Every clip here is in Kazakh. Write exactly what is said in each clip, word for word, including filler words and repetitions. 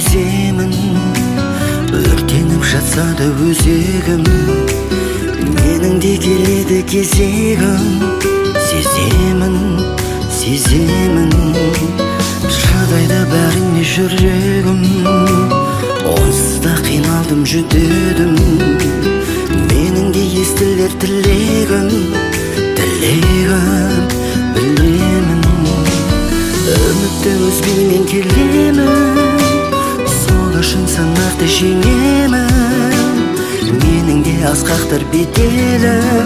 сеземін, өртеніп жатса да өзегім, менің де келеді кезегім. Сеземін, сеземін, шыдайды бәріне жүрегім. Онсыз да қиналдым, жүдедім, менің де естілер тілегім. Тілегім, білемін, үмітті үзбеймен келемін, сол үшін сынақты жеңемін. Менің де асқақтар беделім,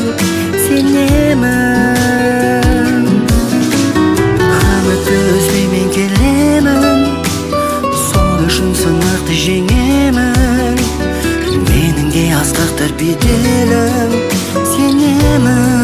сенемін. Үмітті үзбеймен келемін, сол үшін сынақты жеңемін. Менің де асқақтар беделім, сенемін.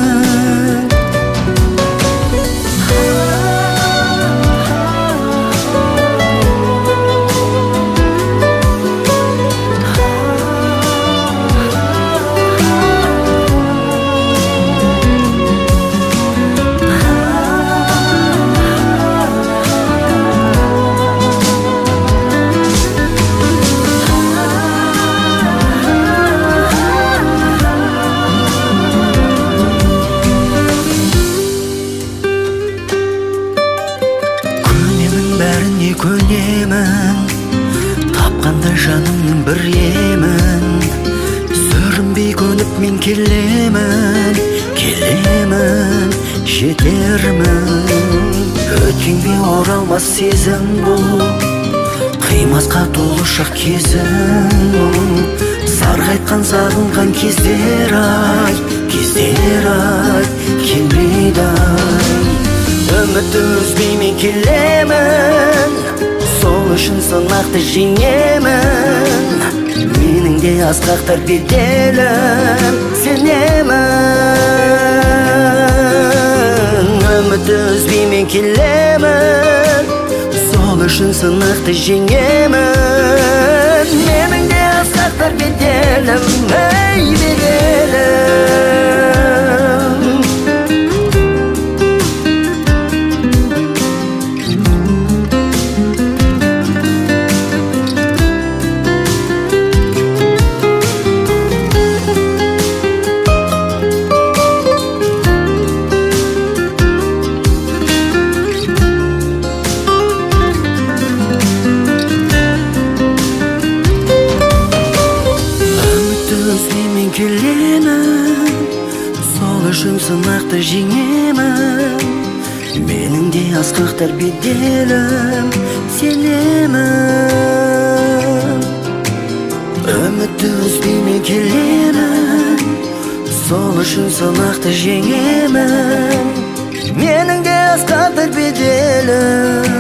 Көнемін, тапқанда жанымның бір емін, сүрінбей көніп мен келемін, келемін, жетермін. Өткенге оралмас сезім бұл, қимасқа толы шақ кезім. Сарғайтқан сағынған кездер ай, кездер ай, келмейді ай. Үмітті үзбеймен келемін, сол үшін сынақты жеңемін. Менің де асқақтар беделім, сенемін. Үмітті үзбеймен келемін, сол үшін сынақты жеңемін. Менің де асқақтар беделім, ей беделім. Келемін, сол үшін сынақты жеңемін. Менің де асқақтар беделім, сенемін. Үмітті үзбеймен келемін, сол үшін сынақты жеңемін. Менің де асқақтар беделім.